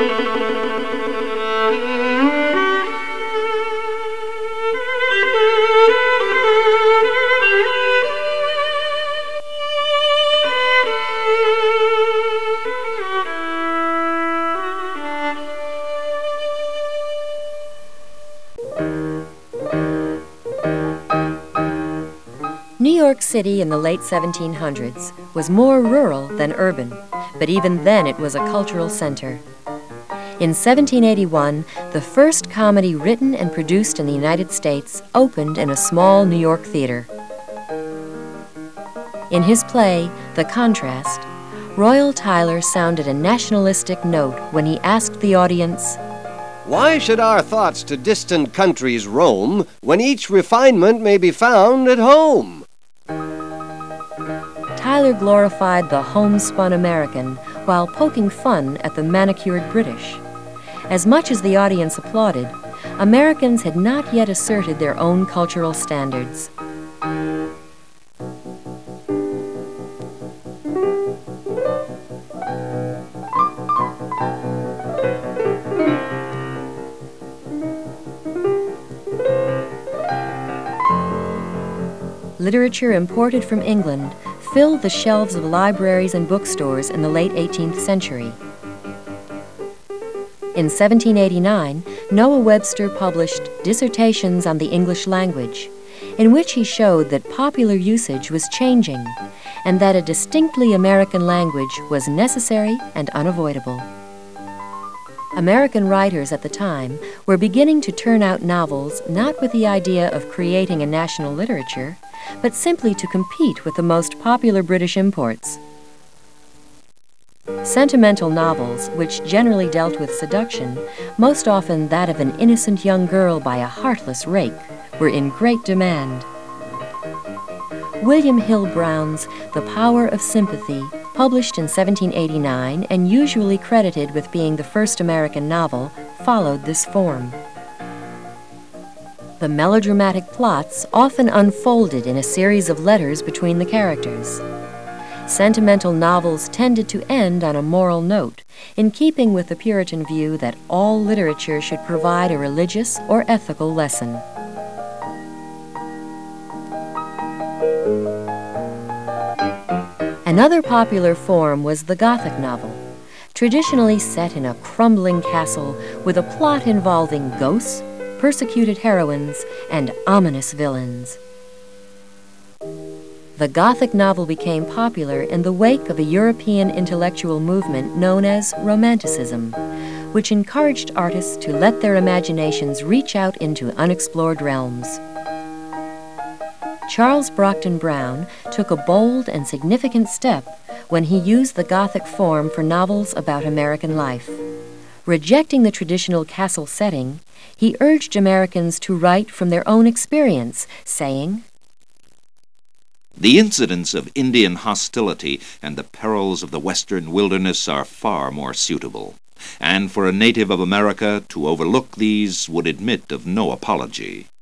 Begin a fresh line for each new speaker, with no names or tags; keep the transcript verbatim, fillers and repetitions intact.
New York City in the late seventeen hundreds was more rural than urban, but even then it was a cultural center. In seventeen eighty-one, the first comedy written and produced in the United States opened in a small New York theater. In his play, The Contrast, Royal Tyler sounded a nationalistic note when he asked the audience,
"Why should our thoughts to distant countries roam, when each refinement may be found at home?"
Tyler glorified the homespun American while poking fun at the manicured British. As much as the audience applauded, Americans had not yet asserted their own cultural standards. Literature imported from England filled the shelves of libraries and bookstores in the late eighteenth century. In seventeen eighty-nine, Noah Webster published Dissertations on the English Language, in which he showed that popular usage was changing and that a distinctly American language was necessary and unavoidable. American writers at the time were beginning to turn out novels not with the idea of creating a national literature, but simply to compete with the most popular British imports. Sentimental novels, which generally dealt with seduction, most often that of an innocent young girl by a heartless rake, were in great demand. William Hill Brown's The Power of Sympathy, published in seventeen eighty-nine and usually credited with being the first American novel, followed this form. The melodramatic plots often unfolded in a series of letters between the characters. Sentimental novels tended to end on a moral note, in keeping with the Puritan view that all literature should provide a religious or ethical lesson. Another popular form was the Gothic novel, traditionally set in a crumbling castle with a plot involving ghosts, persecuted heroines, and ominous villains. The Gothic novel became popular in the wake of a European intellectual movement known as Romanticism, which encouraged artists to let their imaginations reach out into unexplored realms. Charles Brockden Brown took a bold and significant step when he used the Gothic form for novels about American life. Rejecting the traditional castle setting, he urged Americans to write from their own experience, saying,
"The incidents of Indian hostility and the perils of the western wilderness are far more suitable, and for a native of America to overlook these would admit of no apology.